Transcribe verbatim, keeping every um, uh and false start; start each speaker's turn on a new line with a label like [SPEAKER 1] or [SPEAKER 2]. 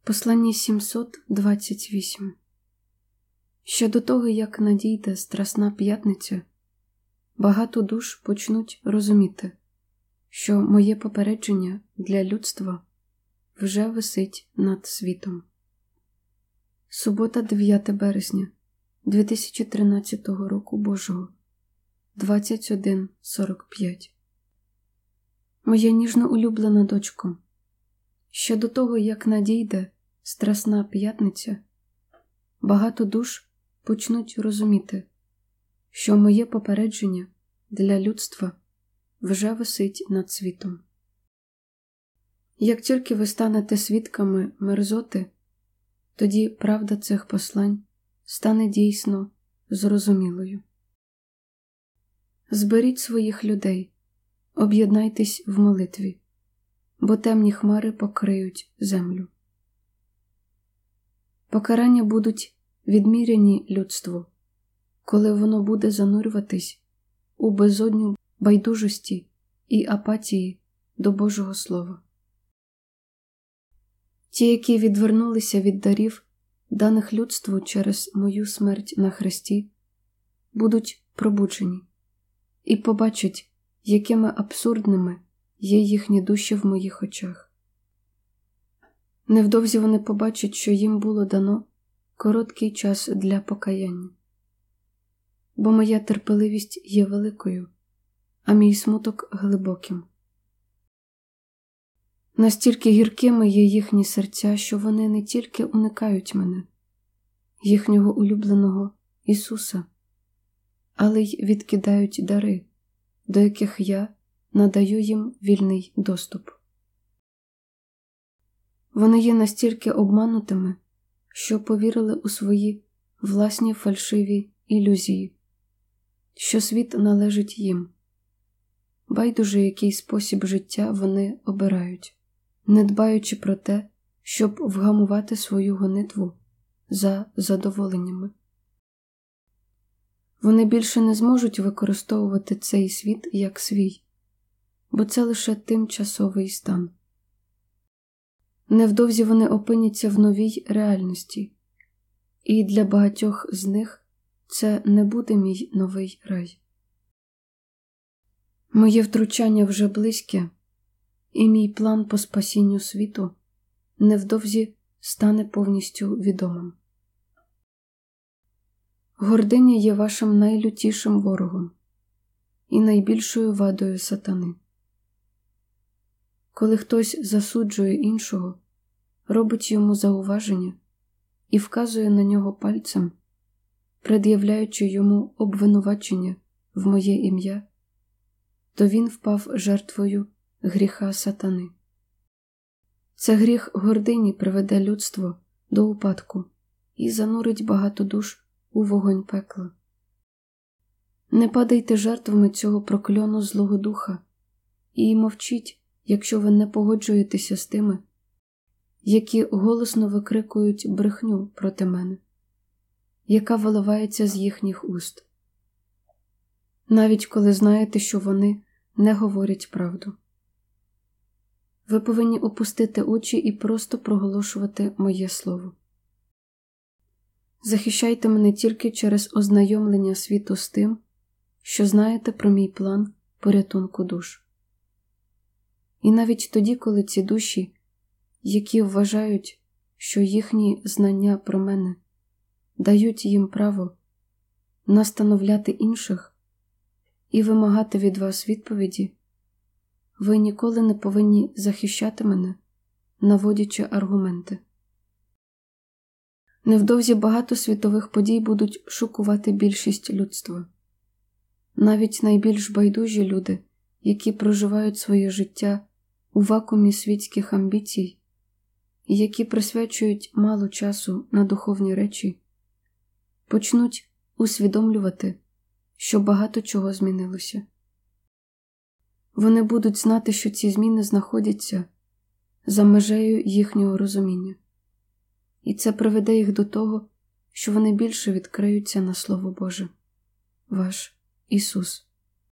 [SPEAKER 1] Послання сімсот двадцять вісім. Ще до того, як надійде Страсна п'ятниця, багато душ почнуть розуміти, що моє попередження для людства вже висить над світом. Субота, дев'яте березня дві тисячі тринадцятого року Божого, двадцять один сорок п'ять. Моя ніжно улюблена дочко, ще до того, як надійде Страсна п'ятниця, багато душ почнуть розуміти, що моє попередження для людства вже висить над світом. Як тільки ви станете свідками мерзоти, тоді правда цих послань стане дійсно зрозумілою. Зберіть своїх людей, об'єднайтесь в молитві, бо темні хмари покриють землю. Покарання будуть відміряні людству, коли воно буде занурюватись у безодню байдужості і апатії до Божого Слова. Ті, які відвернулися від дарів, даних людству через мою смерть на хресті, будуть пробуджені і побачать, якими абсурдними є їхні душі в моїх очах. Невдовзі вони побачать, що їм було дано короткий час для покаяння. Бо моя терпеливість є великою, а мій смуток глибоким. Настільки гіркими є їхні серця, що вони не тільки уникають мене, їхнього улюбленого Ісуса, але й відкидають дари, до яких я надаю їм вільний доступ. Вони є настільки обманутими, що повірили у свої власні фальшиві ілюзії, що світ належить їм. Байдуже, який спосіб життя вони обирають, не дбаючи про те, щоб вгамувати свою гонитву за задоволеннями. Вони більше не зможуть використовувати цей світ як свій, бо це лише тимчасовий стан. Невдовзі вони опиняться в новій реальності, і для багатьох з них це не буде мій новий рай. Моє втручання вже близьке, і мій план по спасінню світу невдовзі стане повністю відомим. Гординя є вашим найлютішим ворогом і найбільшою вадою сатани. Коли хтось засуджує іншого, робить йому зауваження і вказує на нього пальцем, пред'являючи йому обвинувачення в моє ім'я, то він впав жертвою гріха сатани. Це гріх гордині приведе людство до упадку і занурить багато душ у вогонь пекла. Не падайте жертвами цього прокльону Злого Духа і мовчіть, якщо ви не погоджуєтеся з тими, які голосно викрикують брехню проти мене, яка виливається з їхніх уст, навіть коли знаєте, що вони не говорять правду. Ви повинні опустити очі і просто проголошувати моє слово. Захищайте мене тільки через ознайомлення світу з тим, що знаєте про мій план порятунку душ. І навіть тоді, коли ці душі, які вважають, що їхні знання про мене дають їм право настановляти інших і вимагати від вас відповіді, ви ніколи не повинні захищати мене, наводячи аргументи. Невдовзі багато світових подій будуть шокувати більшість людства. Навіть найбільш байдужі люди, які проживають своє життя у вакуумі світських амбіцій і які присвячують мало часу на духовні речі, почнуть усвідомлювати, що багато чого змінилося. Вони будуть знати, що ці зміни знаходяться за межею їхнього розуміння. І це приведе їх до того, що вони більше відкриються на Слово Боже. Ваш Ісус.